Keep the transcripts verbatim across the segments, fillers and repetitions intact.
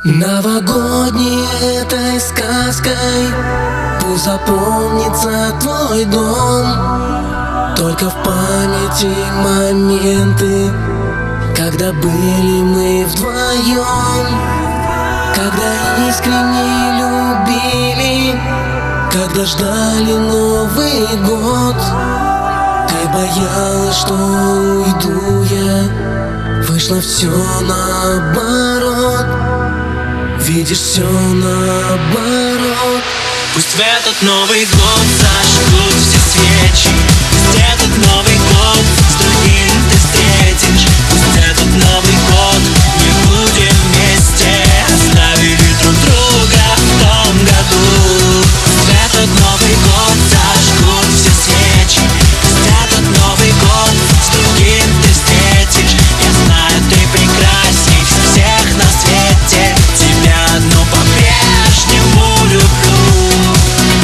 Новогодней этой сказкой пусть запомнится твой дом. Только в памяти моменты, когда были мы вдвоем, когда искренне любили, когда ждали Новый год. Ты боялась, что уйду я, вышло все наоборот. Видишь, все наоборот. Пусть в этот Новый год зажгут все свечи. Пусть этот Новый год с другим ты встретишь. Пусть этот Новый год мы будем вместе, оставили друг друга в том году. Пусть в этот Новый год зажгут все свечи. Пусть этот Новый год с другим ты встретишь. Я знаю, ты прекрасней всех на свете. Тебя одну по-прежнему люблю.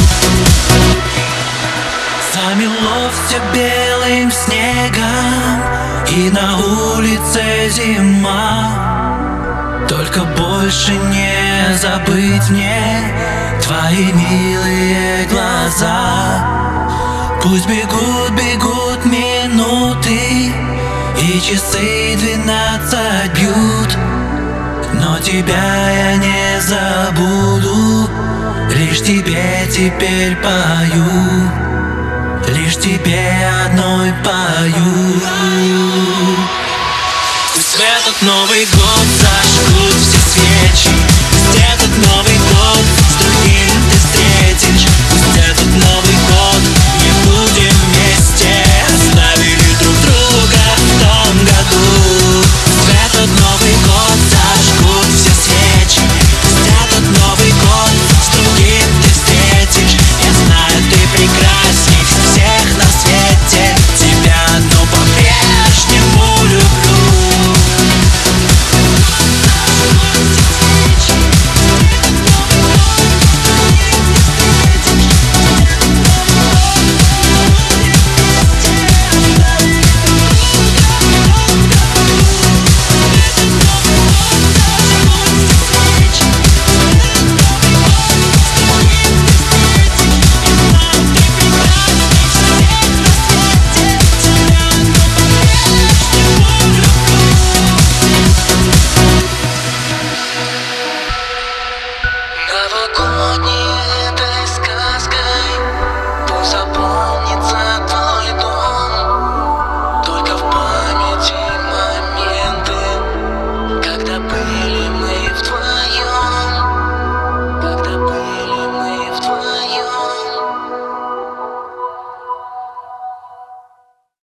Замело все белым снегом, и на улице зима. Только больше не забыть мне твои милые глаза. Пусть бегут, бегут минуты, и часы двенадцать бьют, но тебя я не забуду. Лишь тебе теперь пою, лишь тебе одной пою. Пусть в этот Новый год зажгут все свечи. Пусть